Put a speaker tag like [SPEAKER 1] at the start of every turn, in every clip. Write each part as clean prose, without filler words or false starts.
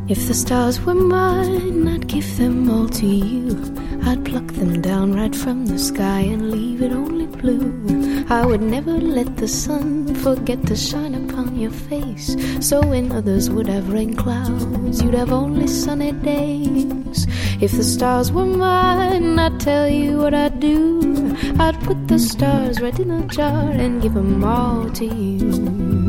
[SPEAKER 1] If the stars were mine, I'd give them all to you. I'd pluck them down right from the sky and leave it only blue. I would never let the sun forget to shine upon your face. So when others would have rain clouds, you'd have only sunny days. If the stars were mine, I'd tell you what I'd do. I'd put the stars right in a jar and give them all to you.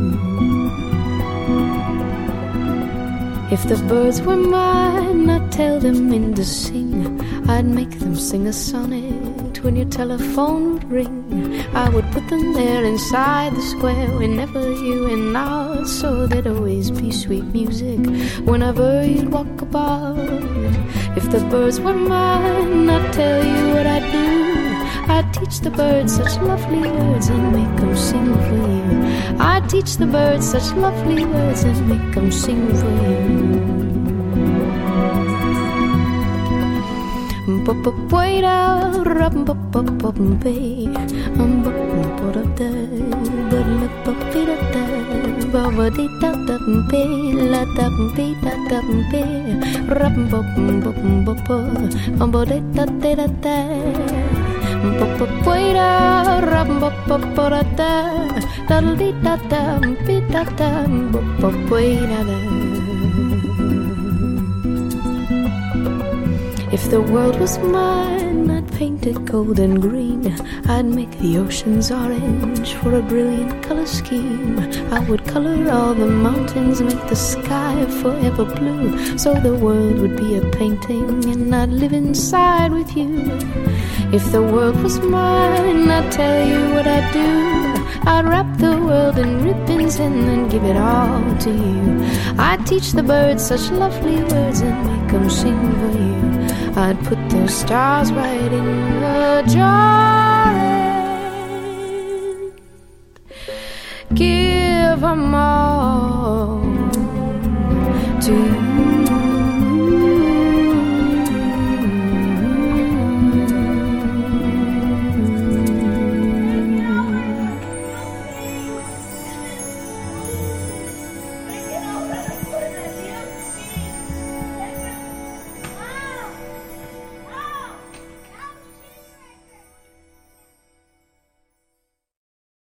[SPEAKER 1] If the birds were mine, I'd tell them when to sing. I'd make them sing a sonnet when your telephone would ring. I would put them there inside the square whenever you went out, so there'd always be sweet music whenever you'd walk about. If the birds were mine, I'd tell you what I'd do. I'd teach the birds such lovely words and make them sing for you. I'd teach the birds such lovely words and make them sing for you. If the world was mine, I'd paint it gold and green. I'd make the oceans orange for a brilliant color scheme. I would color all the mountains, make the sky forever blue, so the world would be a painting and I'd live inside with you. If the world was mine, I'd tell you what I'd do. I'd wrap the world in ribbons and then give it all to you. I'd teach the birds such lovely words and make them sing for you. I'd put those stars right in a jar and give them all to you.